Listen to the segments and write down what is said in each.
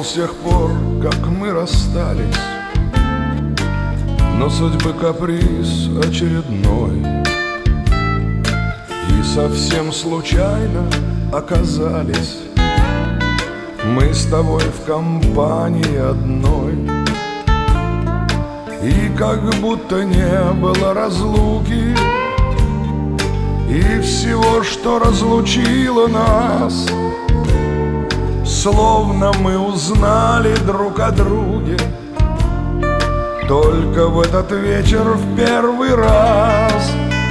прошел с тех пор, как мы расстались, но судьбы каприз очередной, и совсем случайно оказались мы с тобой в компании одной. И как будто не было разлуки, и всего, что разлучило нас, словно мы узнали друг о друге только в этот вечер в первый раз.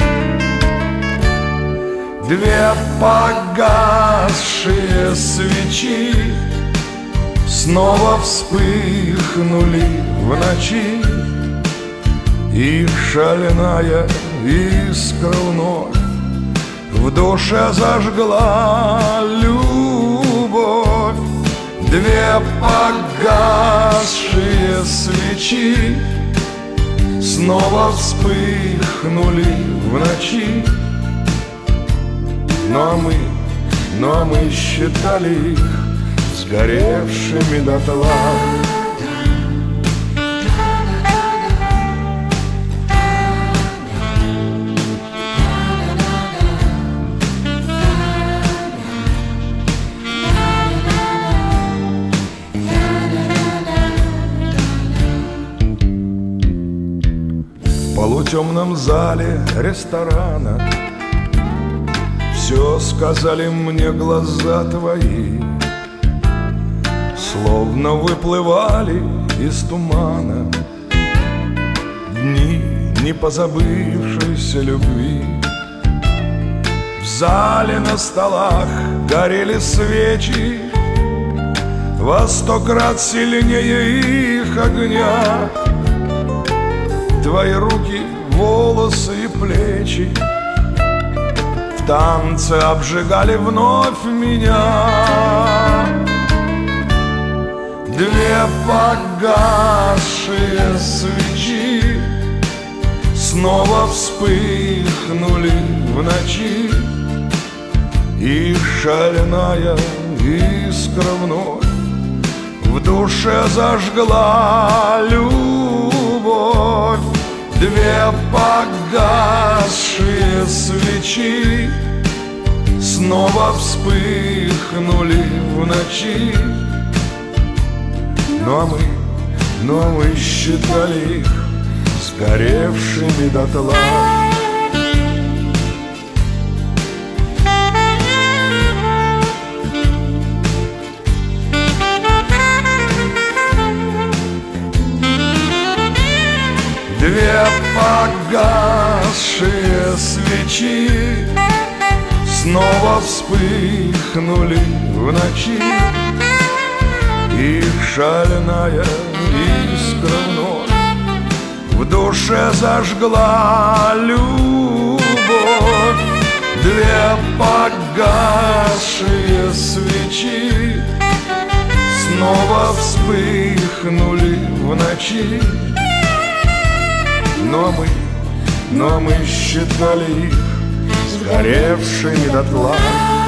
Две погасшие свечи снова вспыхнули в ночи, их шальная искра вновь в душе зажгла любовь. Две погасшие свечи снова вспыхнули в ночи, но мы считали их сгоревшими дотла. В полутемном зале ресторана все сказали мне глаза твои, словно выплывали из тумана дни непозабывшейся любви. В зале на столах горели свечи во 100 крат сильнее их огня. Твои руки, волосы и плечи в танце обжигали вновь меня. Две погасшие свечи снова вспыхнули в ночи, их шальная искра вновь в душе зажгла любовь. Две погасшие свечи снова вспыхнули в ночи, но мы считали их сгоревшими дотла. Две погасшие свечи снова вспыхнули в ночи, их шальная искра вновь в душе зажгла любовь. Две погасшие свечи снова вспыхнули в ночи, но мы считали их сгоревшими дотла.